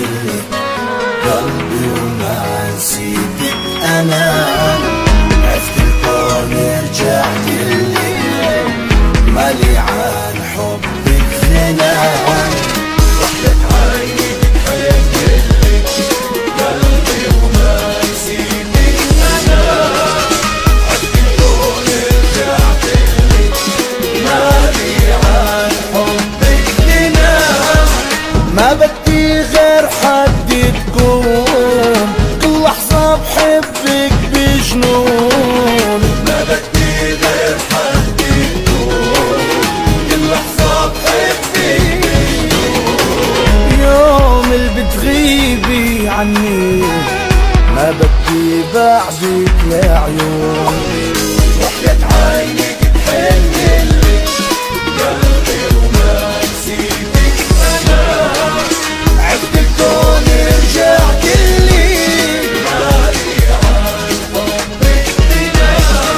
اللي قلبي وما نسيتك أنا. عرفت الكون رجعت اللي مالي عن حبك غنى. وحدة عيني بتحب اللي قلبي وما نسيتك أنا. عرفت الكون رجعت اللي مالي عن حبك غنى. ما بدي غير حد تكون كل لحظة بحبك بجنون. ما بدي غير حد تكون كل لحظة بحبك بجنون. يوم اللي بتغيبي عني ما بدي بعدك لعيون. وحدة عينك تحن اللي قلبي وما نسيتك أنا. عرفت الكون رجعت اللي مالي عن حبك غنى.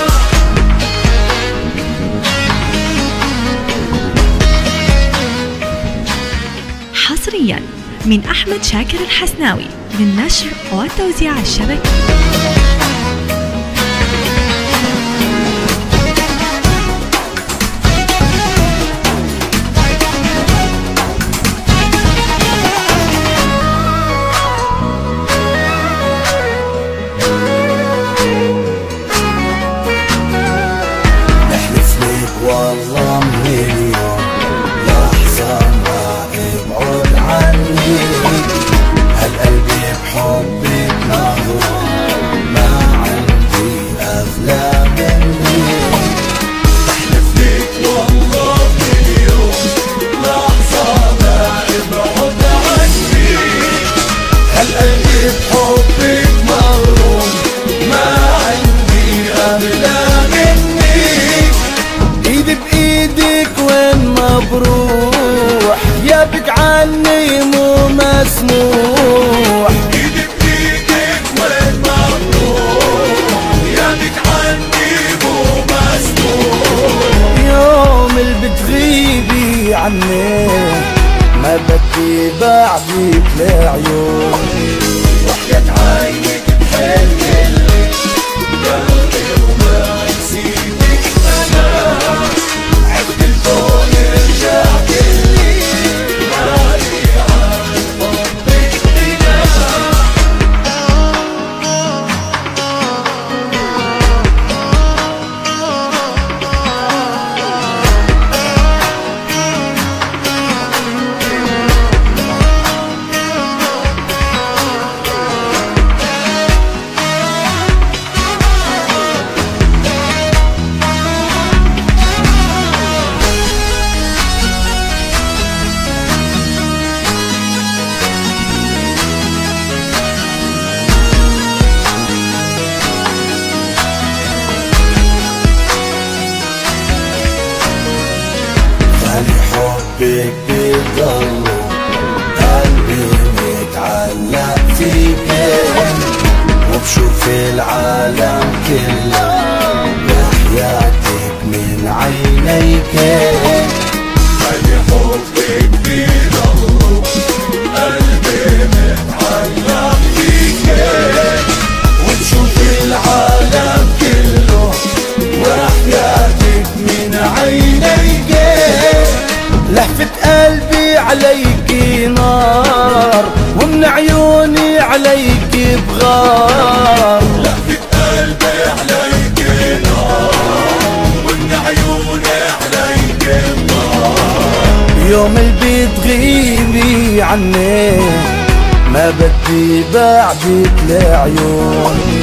حصريا من أحمد شاكر الحسناوي للنشر والتوزيع الشبكي. نحلف لك والله من اليوم لحظة ما ابعد عني. هالقلب بحبك مغروم ما عندي أغلى مني. نحلف لك والله من اليوم لحظة ما ابعد عني. هالقلب بحبك مغروم ما عندي أغلى مني. ايدي بايدك وين ما بروح يابك عني مو مسموح. ايدي بايدك وين ما بروح يابك عني مو مسموح. يوم اللي بتغيبي عني ما بدي بعدك لعيون. وحدة عينك تحن اللي قلبي وما نسيتك أنا. عرفت الكون رجعت اللي مالي عن حبك غنى. خلي حبك بيضل قلبي متعلق فيك. وبشوف العالم كله بحياتك من عينيك. خلي حبك بيضل قلبي متعلق فيك. وبشوف العالم كله وحياتك من عينيك. لهفة قلبي عليكي نار ومن عيوني عليكي بغار. لهفة قلبي عليكي نار ومن عيوني عليكي بغار. يوم اللي بتغيبي عني ما بدي بعدك لعيون.